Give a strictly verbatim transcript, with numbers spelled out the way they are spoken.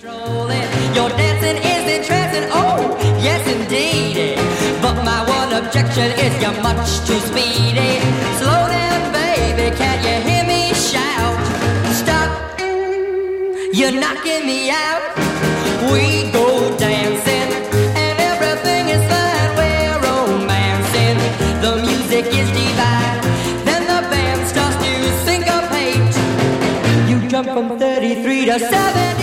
Your dancing is entrancing, oh, yes indeed. But my one objection is you're much too speedy. Slow down, baby, can you hear me shout? Stop, you're knocking me out. We go dancing, and everything is fine. We're romancing, the music is divine. Then the band starts to syncopate. You jump from thirty-three to seventy.